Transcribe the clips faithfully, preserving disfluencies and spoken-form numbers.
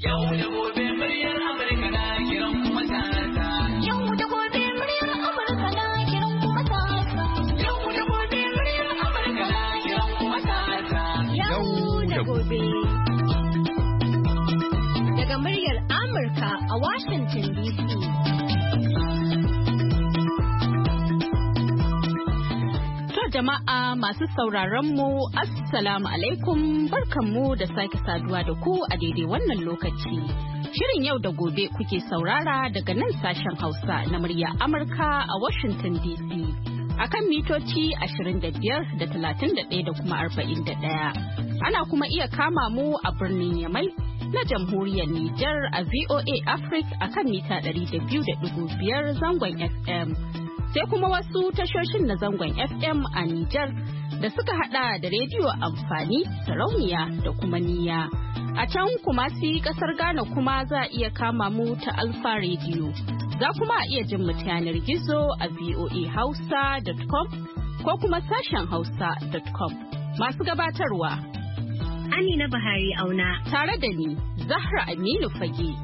Yau da gobe muryar Amurka na kiran kuma matasa. Yau da gobe muryar Amurka na kiran kuma matasa. Yau da gobe muryar Amurka na kiran kuma matasa. Yau da gobe. Daga muryar Amurka a Washington D C. Jama'a masu sauraron mu assalamu alaikum, barkanmu da sake saduwa da ku a daidai wannan lokaci. Shirin yau da gobe kuke saurara daga nan sashen Hausa na murya Amurka a Washington D C akan mitoci ashirin da biyar da talatin da ɗaya da kuma arba'in da ɗaya. Ana kuma iya kama mu a birnin Yamai na jamhuriyar Nijar a V O A Africa akan mita ɗari da biyu da ɗigo biyar zangon F M. Sai kuma wasu tashoshin na zangon F M a Nijar da suka hada da rediyo amfani, sarauniya da kuma niyya. A can kuma si kasar Ghana kuma za a iya kama mu ta Alfa Radio. Za kuma a iya jin mu ta yanar gizo a voa hausa dot com ko kuma sashen hausa dot com. Masu gabatarwa Amina Buhari Auna tare da ni Zahra Aminu Fage.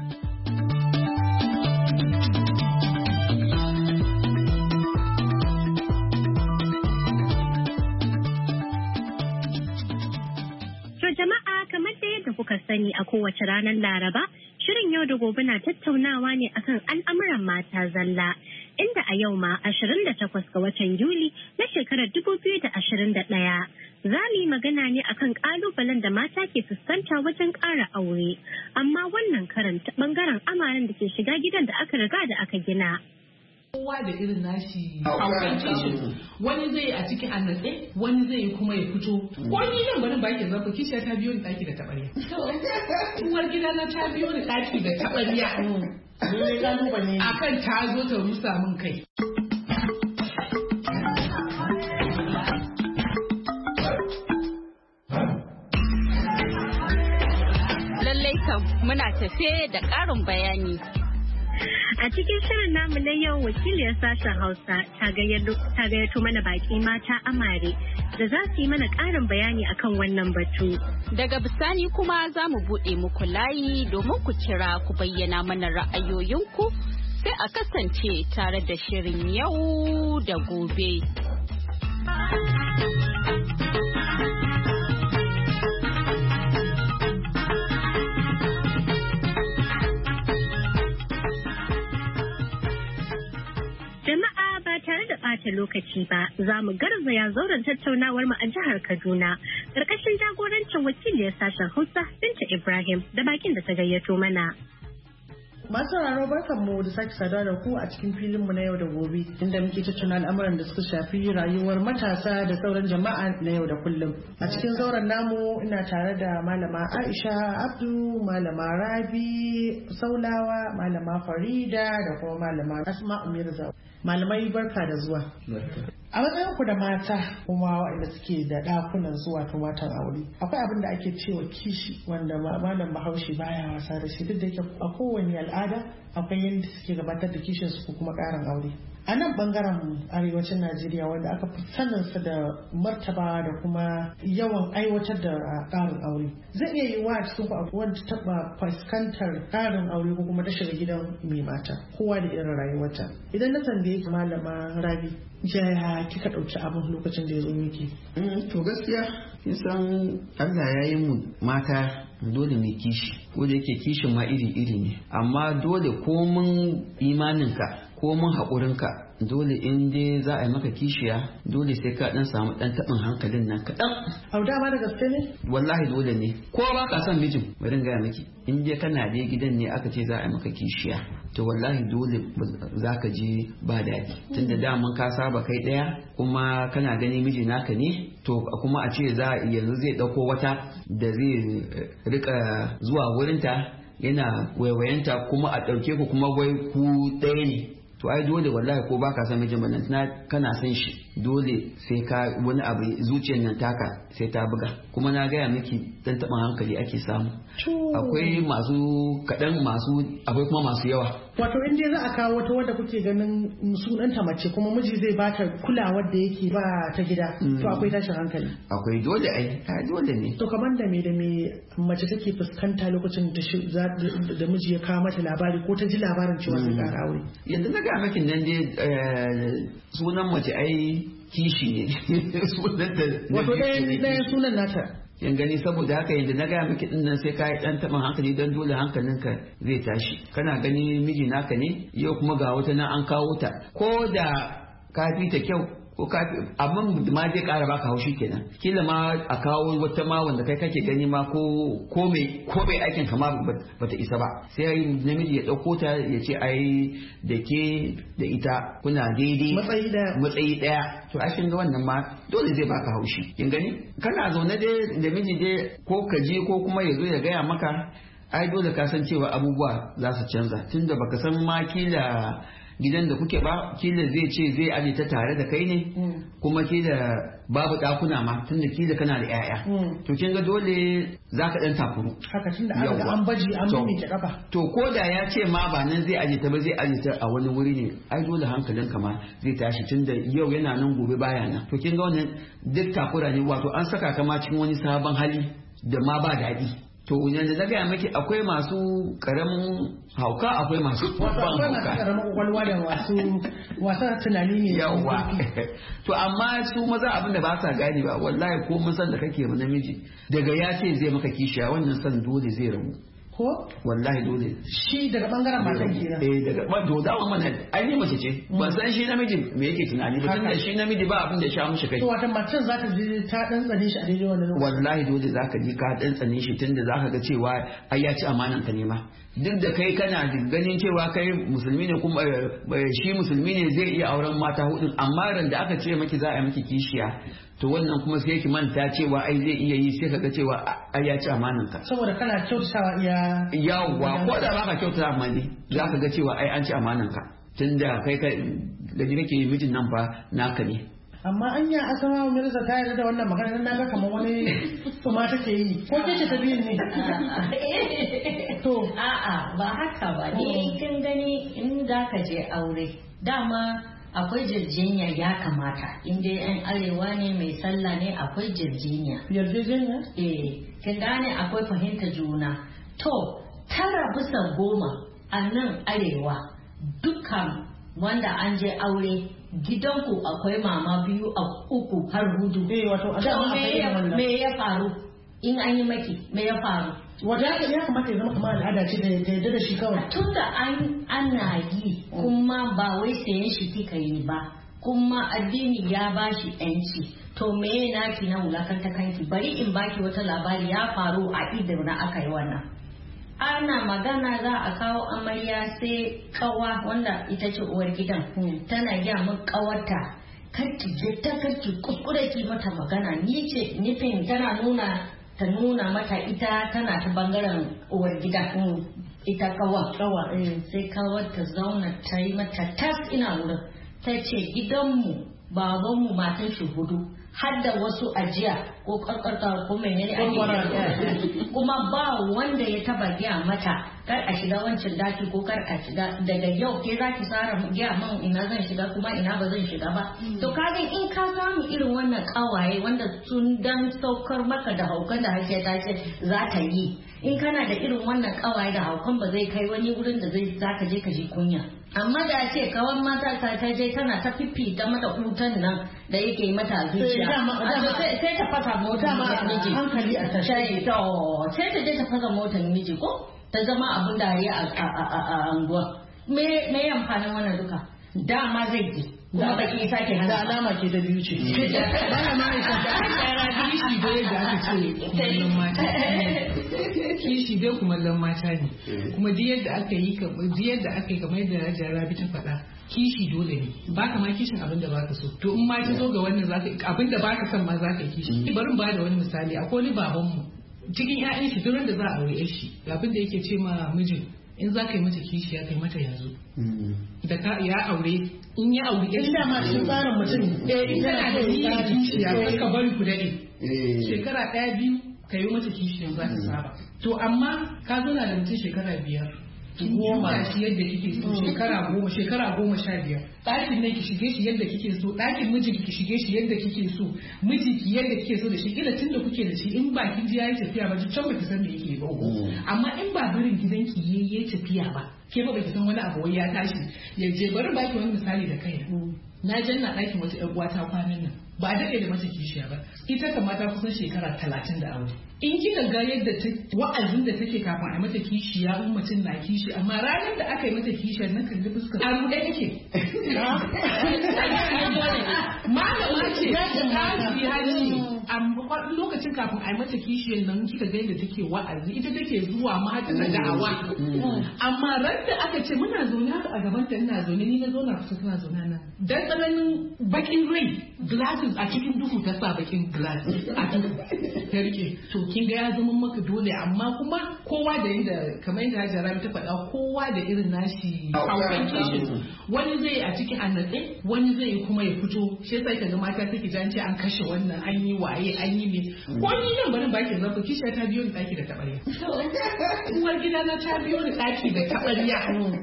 Jama'a kamar da yadda kuka sani a kowace ranar Laraba, shirin yau da gobe na tattaunawa ne akan al'amuran mata zalla, inda a yau ma ashirin da takwas ga watan Yuli na shekarar dubu biyu da ashirin da ɗaya za mu yi magana ne akan ƙalubalen da mata ke fuskanta wajen ƙara aure, amma wannan karan ta ɓangaren amaren da ke shiga gidan da aka riga da aka gina. Kowa da irin nashi haukan kishin, wani zai yi a cikin annatse, wani zai yi kuma ya fito. Wani nan barin baki zafi kishiya ta biyo ni daki da taɓarya. Uwar gida na ta biyo ni daki da taɓarya. Akan ta zo ta rusa min kai. Lallai kam muna tafe da ƙarin bayani. A cikin shirin namu na yau wakiliyar sashen Hausa ta gayyato mana baki mata amare da za su yi mana ƙarin bayani akan wannan batu. Daga bisani kuma za mu buɗe muku layi domin ku kira ku bayyana mana ra'ayoyinku, sai a kasance tare da shirin yau da gobe. ɓata lokaci ba, za mu garzaya zauren tattaunawar mu a jihar Kaduna ƙarƙashin jagorancin wakiliyar sashen Hausa Binta Ibrahim da bakin da ta gayyato mana. Masu sauraro barkanmu da sake saduwa da ku a cikin filinmu na yau da gobe, inda muke tattauna al'amuran da suka shafi rayuwar matasa da sauran jama'a na yau da kullum. A cikin zauren namu ina tare da malama Aisha Abdu, malama Rabi Saulawa, malama Farida da kuma malama Asma'u Mirza. Malamai barka da zuwa. A matsayin ku da mata kuma waɗanda suke da ɗakunan zuwa ta matan aure, akwai abin da ake cewa kishi wanda malam Bahaushe baya wasa da shi, duk da yake a kowane al'ada akwai yadda suke gabatar da kishin su ko kuma ƙarin aure. A nan bangaren arewacin Najeriya wanda aka fi saninsa da martaba da kuma yawan aiwatar da ƙarin aure, zai iya yiwuwa a cikin ku wanda taɓa fuskantar ƙarin aure ko kuma ta shiga gidan mai mata, kowa da irin rayuwarta. Idan na tambaye ki malama Rabi, jaya kika ɗauki abin lokacin da ya zo miki? To gaskiya kin san Allah ya yi mu mata dole ne kishi, ko da yake kishin ma iri-iri ne, amma dole komin imaninka komin haƙurinka dole in dai za a yi maka kishiya dole sai ka dan samu dan tabin hankalin nan kaɗan. Au dama da gaske ne? Wallahi dole ne, ko ba ka son mijin bari in gaya miki, in dai kana da gidan ne aka ce za a yi maka kishiya to wallahi dole za ka ji ba daɗi, tunda daman ka saba kai ɗaya kuma kana gani miji naka ne, to kuma a ce za yanzu zai ɗauko wata da zai rika zuwa wurinta yana waiwayenta kuma a ɗauke ku kuma wai ku ɗaya ne. To ai dole wallahi ko baka san mijin nan kana san shi dole sai ka wani abu zuciyar nan taka sai ta buga kuma na gaya miki dan taɓa hankali ake samu akwai masu kaɗan masu akwai kuma masu yawa. Wato in dai za a kawo wata wadda kuke ganin sunanta mace kuma miji zai bata kulawar da yake ba ta gida to akwai tashin hankali. Akwai dole ai dole ne. To kamar da me da me mace take fuskanta lokacin da da miji ya kawo mata labari ko ta ji labarin cewa sai ƙara aure. Yanda na ga miki nan dai sunan mace ai kishi ne sunan da wato ɗaya sunan nata. Yan gani saboda haka yadda na gaya miki din nan sai ka yi dan taɓin hankali don dole hankalinka zai tashi kana gani miji naka ne yau kuma ga wata nan an kawo ta ko da ka fi ta kyau ko ka abin ma zai ƙara baka haushi kenan kila ma a kawo wata ma wanda kai kake gani ma ko ko mai ko mai aikin kama bata isa ba sai namiji ya ɗauko ta ya ce ai da ke da ita kuna daidai matsayi daya matsayi daya to a shin ga wannan ma dole zai baka haushi kin gani kana zaune dai da miji dai ko ka je ko kuma ya zo ya gaya maka ai dole ka san cewa abubuwa za su canza tunda baka san ma kila gidan da kuke ba kila zai ce zai aje ta tare da kai ne kuma kila babu dakuna ma tunda kila kana da yaya to kin ga dole zaka dan takuru haka tunda an ga an baji an mimi ta kafa to ko da ya ce ma ba nan zai aje ta ba zai aje ta a wani wuri ne ai dole hankalinka ma zai tashi tunda yau yana nan gobe baya nan to kin ga wannan duk takura ne wato an saka ka ma cikin wani sabon hali da ma ba daɗi to yanzu na gaya maki akwai masu karamin hauka akwai masu babban hauka karamin kwakwalwa da wasu wasa tunani ne yawa to amma su maza abin da ba sa gane ba wallahi ko mun san da kake ma namiji daga ya ce zai maka kishiya wannan san dole zai rabu ko wallahi dole shi daga bangaren matan kenan eh daga ba to da mana ai ne mace ce ban san shi namiji me yake tunani ba tunda shi namiji ba abin da ya sha mishi kai to wata macen za ta ji ta dan tsane shi a daidai wannan lokaci wallahi dole zaka ji ka dan tsane shi tunda zaka ga cewa ai ya ci amanan ka ne ma duk da kai kana ganin cewa kai musulmi ne kuma shi musulmi ne zai iya auren mata hudu amma ran da aka ce miki za a yi miki kishiya to wannan kuma sai ki manta cewa ai zai iya yi sai kaga cewa ai ya ci amanan ka saboda kana kyautatawa iya yawwa ko da baka kyautata amma ne za ka ga cewa ai an ci amanan ka tunda kai kai da ji kake mijin nan fa naka ne amma anya asama wa mirza ta yarda da wannan magana nan naga kamar wani kuma take yi ko ce ta biyin ne to a'a ba haka ba ni kin gani in za ka je aure dama akwai jirjiniya ya kamata in dai yan arewa ne mai sallah ne akwai jirjiniya yarjejeniya eh kin gane akwai fahimta juna to tara bisa goma a nan arewa dukkan wanda an je aure gidanku akwai mama biyu a uku har hudu eh wato a me ya faru in an yi maki me ya faru wanda ya kamata ya zama kamar al'ada ce da ya yarda da shi kawai tunda an ana yi kuma ba wai sayan shi kika yi ba kuma addini ya bashi yanci to me naki na wulakanta kanki bari in baki wata labari ya faru a idin na aka yi wannan ana magana za a kawo amarya sai kawa wanda ita ce uwar gidan tana gya min kawarta karki je ta karki kuskure ki mata magana ni ce nufin tana nuna ta nuna mata ita tana ta bangaren uwar gida ita kawa kawa sai kawar ta zauna ta yi mata tas ina wurin ta ce gidanmu babanmu matan shi hudu har da wasu ajiya ko karkarta ko menene ake kuma ba wanda ya taba giya mata kar a shiga wancan daki ko kar a shiga daga yau ke za ki tsara giya man ina zan shiga kuma ina ba zan shiga ba to kaga in ka samu irin wannan kawaye wanda sun dan saukar maka da haukan da hake ta ce za ta yi in kana da irin wannan kawaye da haukan ba zai kai wani wurin da zai zaka je ka ji kunya amma da ce kawan mata ta ta je tana ta fifita mata hutan nan da yake mata zuciya sai ta fasa motar miji hankali a tashi to sai ta je ta fasa motar miji ko ta zama abin dariya a anguwa me me amfanin wannan duka dama zai ji kuma baki sake hana da alama ke da biyu ce bana ma isa da yara kishi dai da aka ce kumallon mata kishi dai kumallon mata ne kuma duk yadda aka yi duk yadda aka yi kamar yadda Jarabi ta faɗa kishi dole ne ba ka ma kishin abin da baka so to in ma ta zo ga wannan zaka abin da baka son ma zaka yi kishi bari ba da wani misali akwai wani baban mu cikin ƴaƴan shi duk da za a aure shi abin da yake ce ma mijin in za ka yi mata kishi ya kai mata yanzu da ka ya aure in ya auri ya da ma shi tsarin mutum eh in kana da niyyar kishiya ka bari ku dade shekara ɗaya biyu ka yi mata kishiya za ta saba to amma ka zauna da mutum shekara biyar goma shi yadda kike so shekara goma shekara goma sha biyar ɗakin nan ki shige shi yadda kike so ɗakin mijin ki shige shi yadda kike so miji ki yadda kike so da shi kila tunda kuke da shi in ba kin ji yayi tafiya ba can ba ki san me yake ba amma in ba barin gidanki yayi yayi tafiya ba ke ba ki san wani abu wai ya tashi ya je bari baki wani misali da kaina na janna ɗakin wata ƴar uwata kwanan nan ba daɗe da mata kishiya ba ita kan mata kusan shekara talatin da aure in kika ga yadda ta wa'azin da take kafin a mata kishiya in mutum na kishi amma ranar da aka yi mata kishiya na kalli fuskar a ruɗe take malama ce ta fi haji a lokacin kafin a yi mata kishiyar nan kika ga yadda take wa'azi ita take zuwa ma ta da'awa amma ran da aka ce muna zaune haka a gaban ta ina zaune ni na zauna kusa tana zaune nan dan tsananin bakin rai glasses a cikin duhu ta sa bakin glasses a duhu ta rike to kin ga ya zama maka dole amma kuma kowa da yadda kamar yadda Hajara ta faɗa kowa da irin nashi haukan kishin wani zai a cikin annatse wani zai kuma ya fito shi yasa kaga mata take jan ce an kashe wannan an yi waye an yi me ko ni nan barin baki zafi kishiya ta biyo ni daki da tabarya uwar gida na ta biyo ni daki da tabarya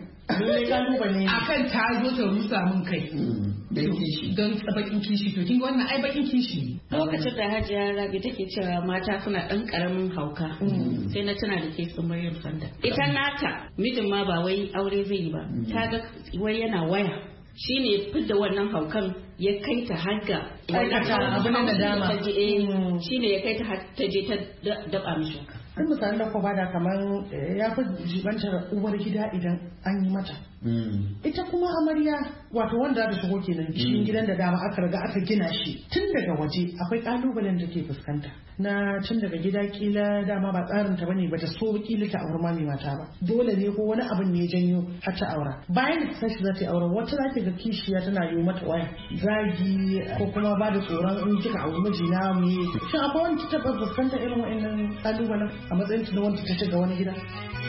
akan ta zo ta rusa min kai don bakin kishi to kin ga wannan ai bakin kishi lokacin da Hajiya Rabi take cewa mata suna dan karamin hauka sai na tana da ke Maryam Sanda ita nata mijin ma ba wai aure zai yi ba ta ga wai yana waya shine fidda wannan haukan ya kai ta hagga abu na nadama shine ya kai ta ta je ta daba mishi sai misalin da ko bada kamar ya fi jibantar uwar gida idan an yi mata ita kuma amarya wato wanda da shigo kenan cikin gidan da dama aka riga aka gina shi tun daga waje akwai kalubalen da ke fuskanta na tun daga gida kila dama ba tsarin ta bane bata so kila ta aure mami mata ba dole ne ko wani abin ne janyo har ta aura bayan da ta za ta yi auren wata za ta ga kishiya tana yi mata waya zagi ko kuma ba da tsoron in kika auri mijina me shin akwai wani ta taba fuskanta irin wa'annan kalubalen a matsayin ta na wanda ta shiga wani gida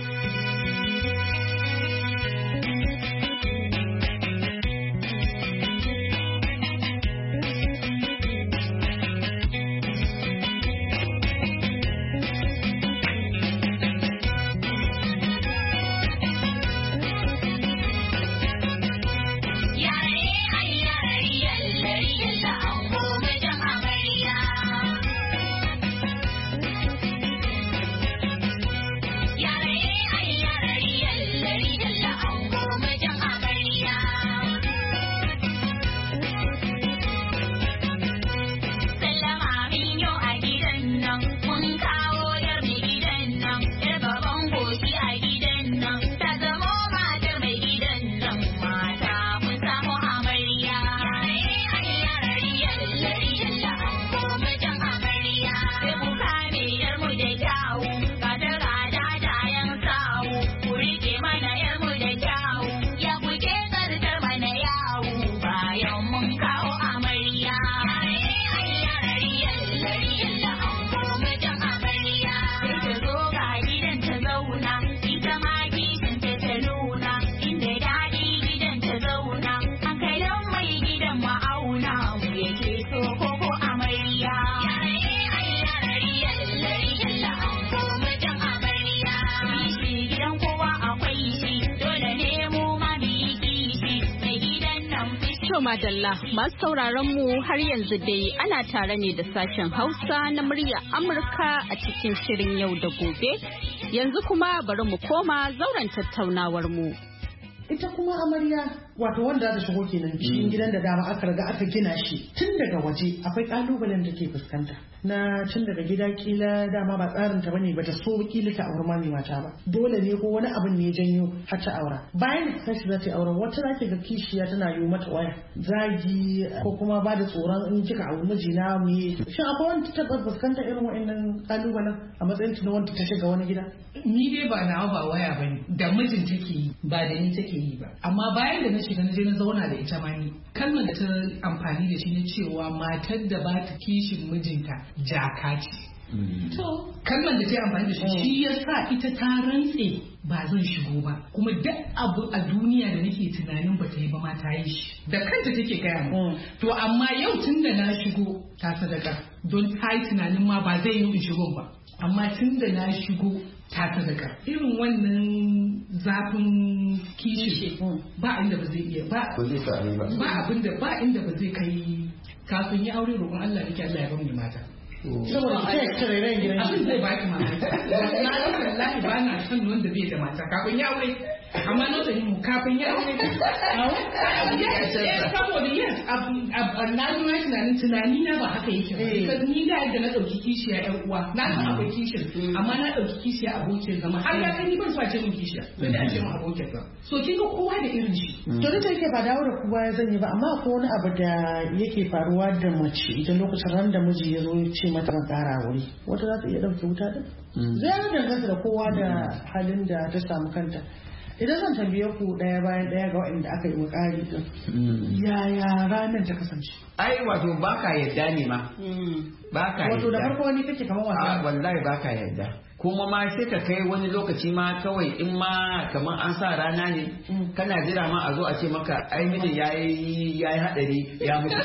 Madalla masu sauraron mu har yanzu dai ana tare ne da sashen Hausa na murya Amurka a cikin shirin yau da gobe. Yanzu kuma bari mu koma zauren tattaunawar mu. Ita kuma amarya wato wanda za ta shigo kenan cikin gidan da dama aka riga aka gina shi tun daga waje akwai kalubalen da ke fuskanta na tun daga gida kila dama ba tsarin ta bane bata so kila ta aure mami mata ba dole ne ko wani abin ne ya janyo har ta aura bayan da tashi za ta aure wata zaki ga kishiya tana yi mata waya zagi ko kuma ba da tsoron in kika aure mijina me shin akwai wanda ta taba fuskanta irin wa'annan kalubalen a matsayin ta na wanda ta shiga wani gida ni dai ba nawa ba waya bane da mijin take yi ba da ni take yi ba amma bayan da na shiga na je na zauna da ita ma ni kalmar da ta amfani da shi ne cewa matar da ba ta kishin mijinta jaka ce to kalman da ta yi amfani da shi shi ya sa ita ta rantse ba zan shigo ba kuma duk abu a duniya da nake tunanin ba ta yi ba ma ta yi shi da kanta take gaya mu to amma yau tun da na shigo ta sadaka don ta yi tunanin ma ba zai yi in shigo ba amma tun da na shigo ta sadaka irin wannan zafin kishi ba inda ba zai iya ba ba abin da ba inda ba zai kai kafin ya aure roƙon Allah yake Allah ya bamu mata saboda ke tarerayen gidan abin zai baki mamaki na ga wallahi ba na son wanda bai da mata kafin ya aure amma na da mu kafin ya aure saboda yes na nuna tunanin tunani na ba haka yake ba ni da yadda na dauki kishiya yan uwa na san akwai kishin amma na dauki kishiya abokin zama har ya kai ni ban so a ce min kishiya sai da a ce min abokin zama so kin ga kowa da irin shi to da yake ba dawo da kowa ya zanyi ba amma akwai wani abu da yake faruwa da mace idan lokacin ran da miji ya zo ya ce mata ban ƙara wuri wata za ta iya ɗauke wuta din zai danganta da kowa da halin da ta samu kanta idan zan tambaye ku ɗaya bayan ɗaya ga waɗanda aka yi wa ƙari din yaya ranar ta kasance ai wato baka yadda ne ma baka yadda wato da farko wani kake kamar wasa wallahi baka yadda kuma ma sai ka kai wani lokaci ma kawai in ma kamar an sa rana ne kana jira ma a zo a ce maka ai mijin yayi yayi hadari ya mutu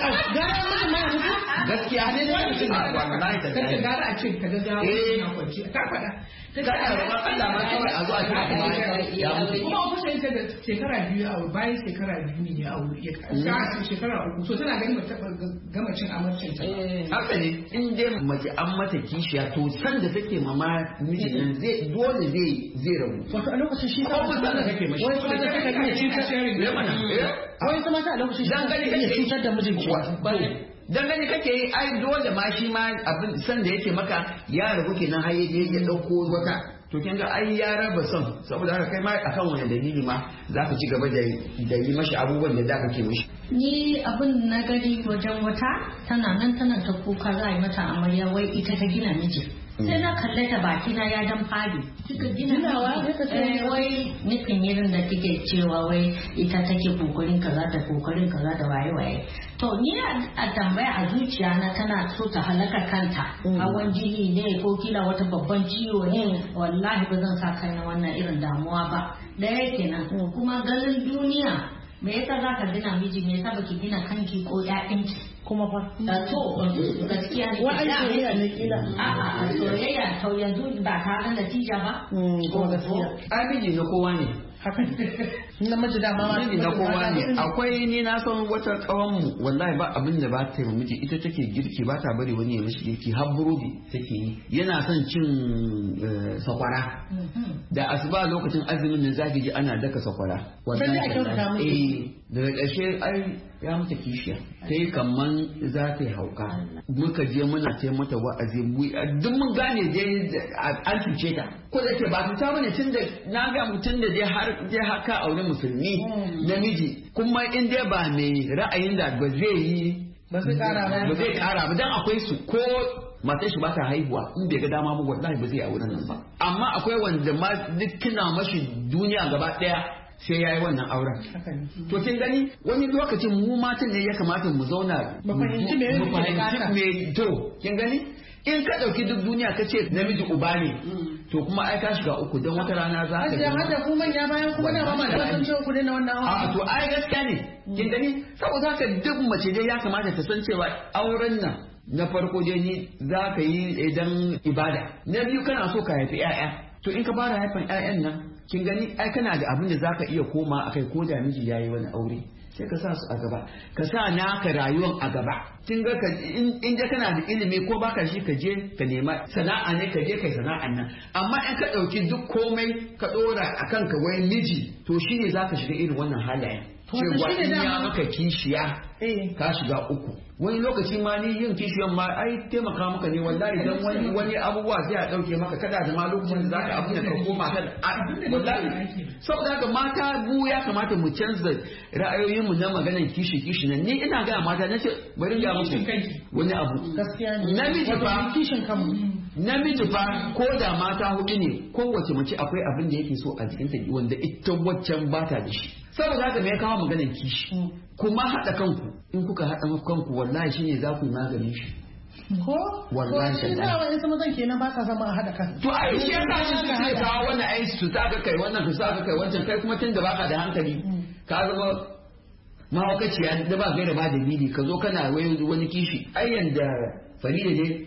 gaskiya ne da mutum wallahi da kace gara a ce ka ga gawa na kwanci ka fada kada roƙon Allah ma kawai a zo a ce ya mutu kuma ku sai ta da shekara biyu a bayan shekara biyu ne ya aure ya ka shekara uku so tana ganin mata gama cin amarcin ta haka ne in dai mace an mata kishiya to san da take mama mijin zai dole zai zai rabu wato a lokacin shi ko ba san da kake mashi wai kuma da kake iya cutar da mana wai kuma a lokacin dan gani kake kake cutar da mijinki dan gani kake yi ai dole ma shi ma abin san da yake maka ya rabu kenan har yaje ya dauko wata to kin ga ai ya raba son saboda haka kai ma akan wani dalili ma zaka ci gaba da da yi mashi abubuwan da zaka ke mishi ni abin na gari wajen wata tana nan tana ta kuka za a yi mata amarya wai ita ta gina miji sai na kalle ta baki na ya dan fadi kika gina eh wai nufin irin da kike cewa wai ita take kokarin kaza da kokarin kaza da waye waye to ni a tambaya a zuciya na tana so ta halaka kanta hawan jini ne ko kila wata babban ciwo ne wallahi ba zan sa kai na wannan irin damuwa ba da yake nan kuma ganin duniya me yasa za ka gina miji me yasa baki gina kanki ko ƴaƴanki kuma fa da to gaskiya ne wa'ai soyayya ne kila a'a a soyayya to yanzu ba ta ga natija ba ko gaskiya ai miji na kowa ne haka namiji da ma miji na kowa ne akwai ni na san wata kawan mu wallahi ba abin da ba ta yi miji ita take girki ba ta bari wani ya mishi girki har burodi take yi yana son cin sakwara da asuba lokacin azumin nan zaki ji ana daka sakwara wallahi daga ƙarshe ai ya mata kishiya ta yi kamman za ta yi hauka muka je muna ce mata wa'azi duk mun gane dai an cuce ta ko da ke ba ta bane tun da na ga mutum da dai har dai haka aure musulmi namiji kuma in dai ba mai ra'ayin da ba zai yi ba zai kara ba ba zai kara ba dan akwai su ko matar shi ba ta haihuwa in bai ga dama ba wallahi ba zai aure nan ba amma akwai wanda ma duk kina mashi duniya gaba daya sai ya yi wannan auren. To kin gani wani lokacin mu matan ne ya kamata mu zauna mu fahimci me to kin gani in ka dauki duk duniya ka ce namiji uba ne to kuma ai ka shiga uku don wata rana za ka ga hada ku manya bayan kuma da mama da san cewa ku dena wannan auren. A to ai gaskiya ne kin gani saboda haka duk mace dai ya kamata ta san cewa auren nan na farko dai ni za ka yi idan ibada na biyu kana so ka haifi 'ya'ya to in ka fara haifan 'ya'yan nan kin gani ai kana da abin da zaka iya koma akai ko da miji yayi wani aure sai ka sa su a gaba ka sa naka rayuwar a gaba kin ga ka in da kana da ilimi ko baka shi ka je ka nema sana'a ne ka je kai sana'an nan amma in ka dauki duk komai ka dora akan ka wai miji to shine zaka shiga irin wannan halayen cewa in ya maka kishiya ka shiga uku wani lokaci ma ni yin kishiyan ma ai taimaka maka ne wallahi dan wani wani abubuwa sai a dauke maka kada da ma lokacin da zaka abu da ka koma kan wallahi saboda haka mata bu ya kamata mu canza ra'ayoyin mu na maganar kishi kishi nan ni ina ga mata nace bari ga muku wani abu gaskiya ne namiji fa kishin kanmu namiji fa ko da mata hudu ne kowace mace akwai abin da yake so a jikinta wanda ita waccan bata da shi saboda haka me ya kawo maganar kishi kuma haɗa kanku in kuka haɗa kanku wallahi shine za ku yi maganin shi ko wallahi shi da wani sama zan kenan ba ka zama a hada kan to ai shi yasa shi suke kawo wannan ai su ta ka kai wannan su ta ka kai wancan kai kuma tunda baka da hankali ka zama mahaukaciya da ba gaira ba dalili ka zo kana wani kishi ai yanda Farida ne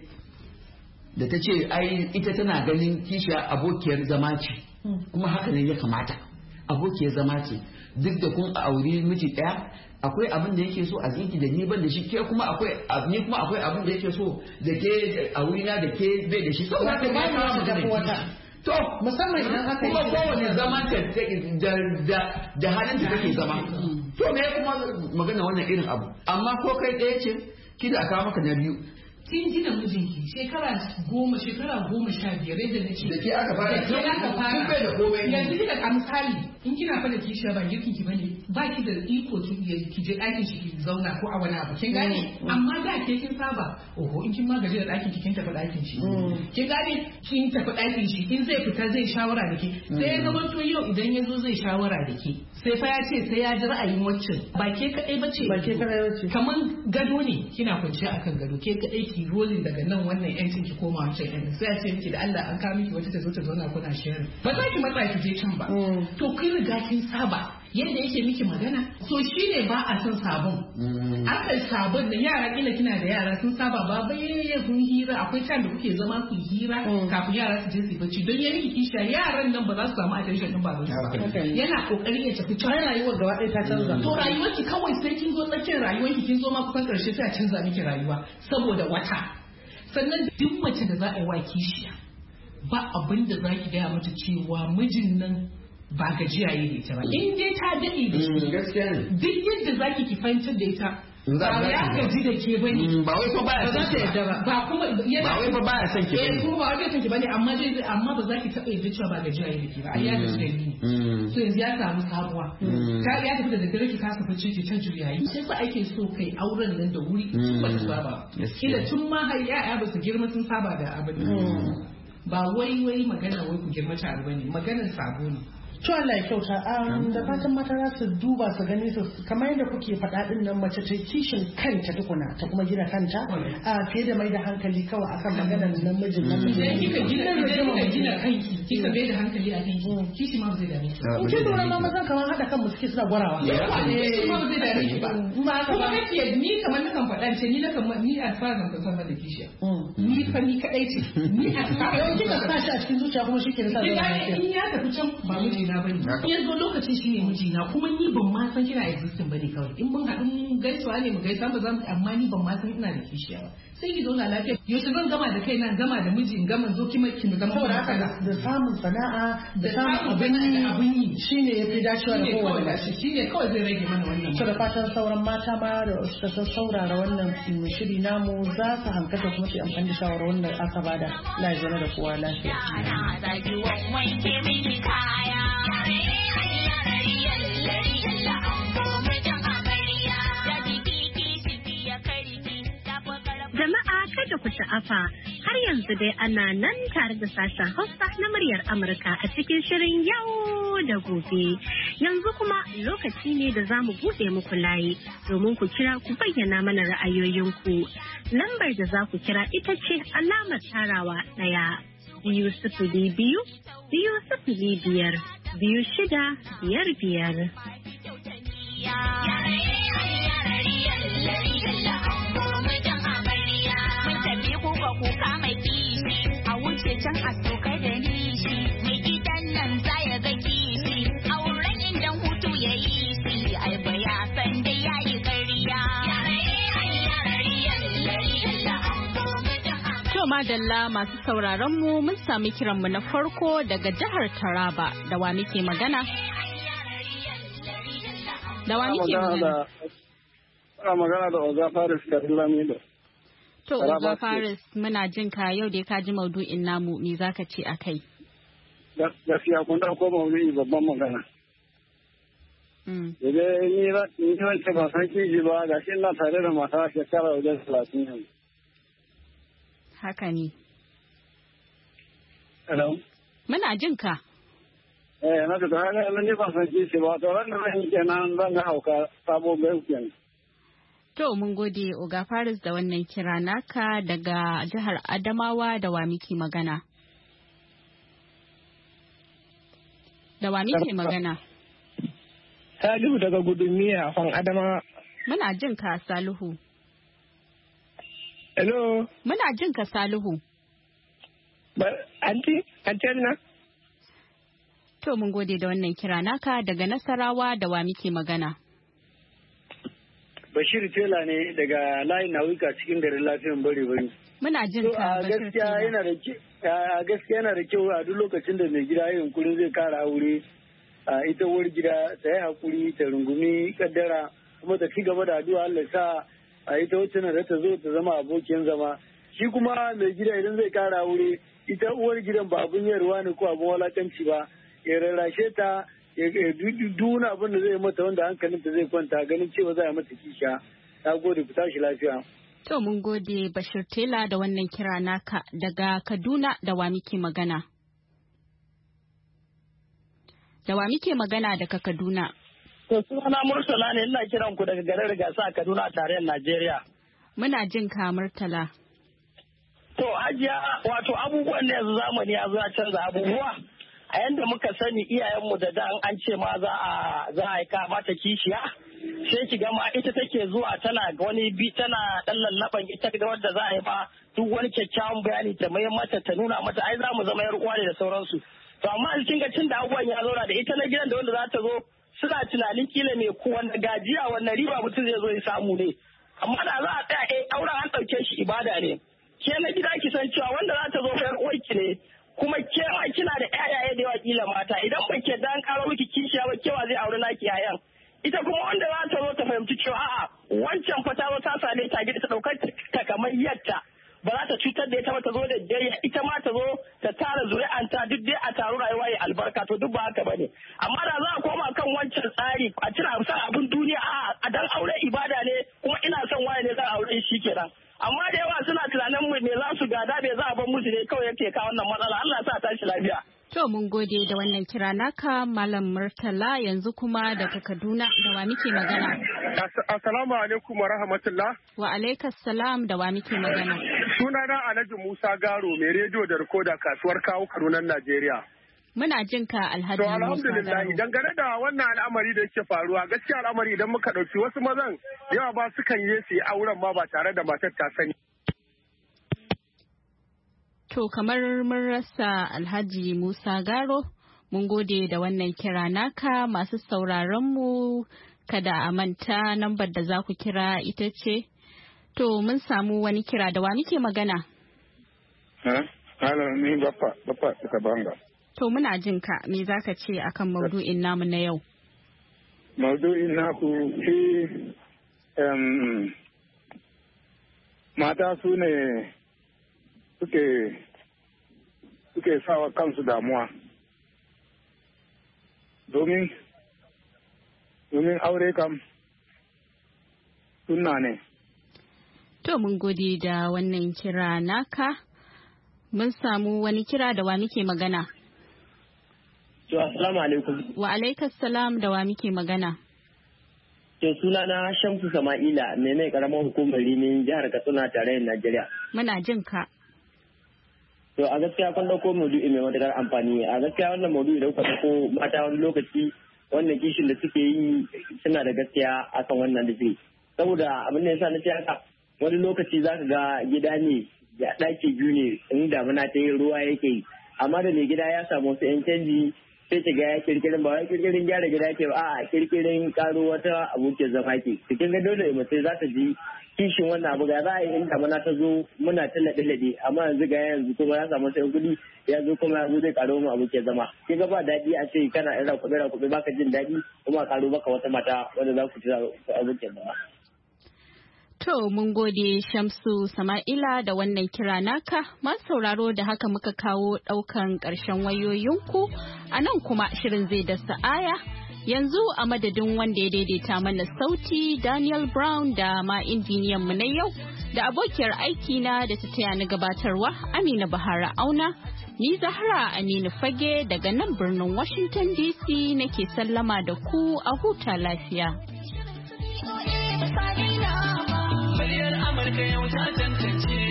da ta ce ai ita tana ganin kishiya abokiyar zama ce kuma haka ne ya kamata abokiyar zama ce duk da kun auri miji daya akwai abin da yake so a zinki da ni ban da shi ke kuma akwai ni kuma akwai abin da yake so da ke a wurina da ke bai da shi saboda haka ba mu da wata to musamman idan aka yi kuma kowane zaman ta da da da halin da take zama to me kuma magana wannan irin abu amma ko kai ɗaya ce kida aka maka na biyu kin gina mijinki shekara goma shekara goma sha biyar da na ce da ke aka fara da ke aka fara bai da komai yanzu kika ka misali in kina fada kishiya ba girkin ki bane ba ki da iko ki ki je ɗakin shi ki zauna ko a wani abu kin gane amma da ke kin saba oho in kin ma gaji da ɗakin ki kin tafi ɗakin shi kin gane kin tafi ɗakin shi in zai fita zai shawara da ke sai ya zama to yau idan ya zo zai shawara da ke sai fa ya ce sai ya ji ra'ayin waccan ba ke kaɗai bace ba ke kaɗai bace kaman gado ne kina kwanciya akan gado ke kaɗai ki rolling daga nan wannan yancin ki koma wancan yancin sai a ce miki da Allah an kawo miki wata ta zo ta zauna kuna sharing ba za ki matsa ki je can ba to kin riga kin saba yadda yake miki magana so shine ba a son sabon akan sabon da yara kila kina da yara sun saba ba bai kun hira akwai time da kuke zama ku hira kafin yara su je su bacci don ya miki kisha yaran nan ba za su samu attention din baban su ba yana kokarin ya tafi can rayuwar gaba ɗaya ta canza to rayuwar ki kawai sai kin zo tsakiyar rayuwar ki kin zo ma kusan karshe sai a canza miki rayuwa saboda wata sannan duk mace da za a yi wa kishiya ba abin da za ki gaya mata cewa mijin nan ba gajiya yi da ita ba in dai ta daɗe da shi gaskiya ne duk yadda za ki ki fahimtar da ita ba ya gaji da ke bane ba wai fa baya ba za ta yadda ba ba kuma yana ba wai fa baya son ki eh kuma ba wai son ki bane amma dai amma ba za ki taɓa yadda cewa ba gajiya yi da ke ba ai ya gaji da ni so yanzu ya samu sabuwa ka ya tafi da daddare ki kasa bacci ki ta juyayi sai sa ake so kai auren nan da wuri ba ta saba kila tun ma har ya'ya ba su girma sun saba da abin ba wai wai magana wai ku girma tare bane maganar sabo ne to Allah ya kyauta da fatan mata za su duba su gani su kamar yadda kuke faɗa din nan mace ta kishin kanta tukuna ta kuma gina kanta a fiye da mai da hankali kawai akan maganar namijin namijin idan kika gina kika gina kanki kika mai da hankali a kanki kishi ma ba zai dame ki in kin lura ma mazan kamar hada kan mu suke suna gwarawa kishi ma ba zai dame ki ba kuma kake ni kamar nakan faɗa ce ni nakan ni a fara kan san da kishiya ni fa ni kadai ce ni a fara kika sa shi a cikin zuciya kuma shi ke da sa in ya tafi can ba miji na bane yanzu lokacin shi ne mijina kuma ni ban ma san kina existing bane kawai in mun haɗu mun gaisuwa ne mu gaisa ba za mu amma ni ban ma san ina da kishiya ba sai ki zauna lafiya yaushe zan gama da kai na gama da miji in gama zo ki mai ki gama saboda haka da samun sana'a da samun abin yi shine yafi dacewa da kowa da shi shine kawai zai rage mana wannan to da fatan sauran mata ma da suka saurara wannan shiri namu za su hankata kuma su amfani da shawarwarin da aka bada la ya zama da kowa lafiya Jama'a kada ku sha'afa har yanzu dai ana nan tare da sashen Hausa na muryar Amurka a cikin shirin yau da gobe. Yanzu kuma lokaci ne da za mu buɗe muku layi domin ku kira ku bayyana mana ra'ayoyinku. Lambar da za ku kira ita ce alamar tarawa ɗaya biyu sifili biyu biyu sifili biyar biyu shida biyar biyar. Kuka mai kishi a wuce can a saukai da nishi mai gidan nan za ya ga kishi auren inda hutu ya yi shi ai ba ya san da ya yi ƙarya. To madalla masu sauraron mu mun sami kiran mu na farko daga jihar Taraba da wa muke magana? Da wa muke magana? Ana magana da Oga Faris Kadilamido. To, Oga Faris, muna jin ka yau da ka ji maudu'in namu me za ka ce a kai? Gaskiya kun ɗauko maudu'i babban magana. Da dai ni wance ba san kiji ba ga shi ina tare da mata shekara wajen talatin yanzu. Haka ne. Hello? Muna jin ka. Eh, na ta haka ni ba san kiji ba, to ran da zan yi kenan zan ga hauka sabo bai kenan. To mun gode Oga Faris da wannan kira naka daga jihar Adamawa da wa muke magana. Da wa muke magana? Salihu daga Gudunmiya fan Adamawa. Muna jin ka Salihu. Hello. Muna jin ka Salihu. Ba anti, anti na? To mun gode da wannan kira naka daga Nasarawa da wa muke magana. Bashir Tela ne daga layin nauyuka cikin garin lafiyan bare bare. Muna jin ka Bashir Tela. Yana da a gaskiya yana da kyau a duk lokacin da mai gida ya yunkuri zai kara aure a ita uwar gida ta yi hakuri ta rungumi kaddara kuma ta ci gaba da addu'a Allah sa a ita wacce na ta zo ta zama abokin zama. Shi kuma mai gida idan zai kara aure ita uwar gidan ba abun yarwa ne ko abun walakanci ba ya rarrashe ta duna abin da zai mata wanda hankalinta zai kwanta ganin cewa za a mata kisha. Na gode ku tashi lafiya. To mun gode Bashir Tela da wannan kira naka daga Kaduna da wa muke magana. Da wa muke magana daga Kaduna. To sunana Murtala ne ina kiran ku daga garin Rigasa a Kaduna a tarayyar Najeriya. Muna jin ka Murtala. To Hajiya wato abubuwan da yanzu zamani ya zo ya canza abubuwa. A yanda muka sani iyayenmu da dan an ce ma za a za a ka mata kishiya sai ki ga ma ita take zuwa tana wani bi tana dan lallaban ita da wanda za a yi ma duk wani kyakkyawan bayani ta mai mata ta nuna mata ai za mu zama yar uwa ne da sauransu. To amma a cikin gacin da abubuwan ya zauna da ita na gidan da wanda za ta zo suna tunanin kila mai ko wanda gajiya wannan riba mutum zai zo ya samu ne. Amma da za a tsaya eh auren an ɗauke shi ibada ne. Ke na gida ki san cewa wanda za ta zo yar uwarki ne. Kuma kewa kina da ƴaƴaye da yawa kila mata idan ba ke dan karo miki kishiya ba kewa zai aure naki yayan ita kuma wanda za ta zo ta fahimci cewa a'a wancan fa ta zo ta same ta gida ta daukar ta kamar yadda ba za ta cutar da ita ba ta zo da jayya ita ma ta zo ta tara zuri'anta duk dai a taru rayuwa ya albarka to duk ba haka bane amma da za a koma kan wancan tsari a cira san abin duniya a dan aure ibada ne kuma ina son waye ne za a aure shi kenan amma da yawa suna tunanin mu me za su gada me za a bar musu ne kawai yake ka wannan matsala Allah sa tashi lafiya. To mun gode da wannan kira naka Malam Murtala yanzu kuma daga Kaduna da wa muke magana. Assalamu alaikum wa rahmatullah. Wa alaikas salam da wa muke magana. Sunana Alhaji Musa Garo mai rediyo da rikoda kasuwar kawo Kaduna Najeriya. Muna jin ka Alhaji Musa. To alhamdulillah dangane da wannan al'amari da yake faruwa gaskiya al'amari idan muka ɗauki wasu mazan yawa ba su kan yi su yi auren ma ba tare da matar ta sani. To kamar mun rasa Alhaji Musa Garo mun gode da wannan kira naka masu sauraron mu kada a manta lambar da za ku kira ita ce. To mun samu wani kira da wa muke magana? Ha? Hala ni baffa baffa daga Banga. To muna jin ka me za ka ce akan maudu'in namu na yau? Maudu'in naku shi um, mata su ne suke suke sawa kansu damuwa. Domin domin aure kam sunna ne. To mun gode da wannan kira naka. Mun samu wani kira da wa muke magana? To assalamu alaikum. Wa alaikas salam da wa muke magana? To suna na Shamsu Sama'ila mai mai karamar hukumar Rimin jihar Katsina tarayyar Najeriya. Muna jin ka. To a gaskiya kun dauko maudu'i mai matukar amfani. A gaskiya wannan maudu'i da kuka dauko mata wani lokaci wannan kishin da suke yi suna da gaskiya akan wannan da suke. Saboda abin da yasa na ce haka wani lokaci za ka ga gida ne ya ɗaki biyu ne in damuna ta yi ruwa yake yi. Amma da mai gida ya samu wasu 'yan canji sai ta ga ya kirkirin ba wai kirkirin gyara gida ke ba a kirkirin karo wata abokin zama ke cikin ga dole mace za ta ji kishin wannan abu ga za a yi in damuna ta zo muna ta laɗe-laɗe amma yanzu ga yanzu kuma ya samu sai kuɗi ya zo kuma ya zo zai karo mu abokin zama kin ga ba daɗi a ce kana ira kuɗi ra kuɗi baka jin daɗi kuma karo baka wata mata wanda za ku ci abokin zama. To mun gode Shamsu Sama'ila da wannan kira naka masu sauraro da haka muka kawo ɗaukan ƙarshen wayoyinku a nan kuma shirin zai da sa'aya yanzu a madadin wanda ya daidaita mana sauti Daniel Brown da ma injiniyan mu na yau da abokiyar aiki na da ta taya ni gabatarwa Amina Bahara Auna ni Zahra Aminu Fage daga nan birnin Washington D C nake sallama da ku a huta lafiya. yau ta tantance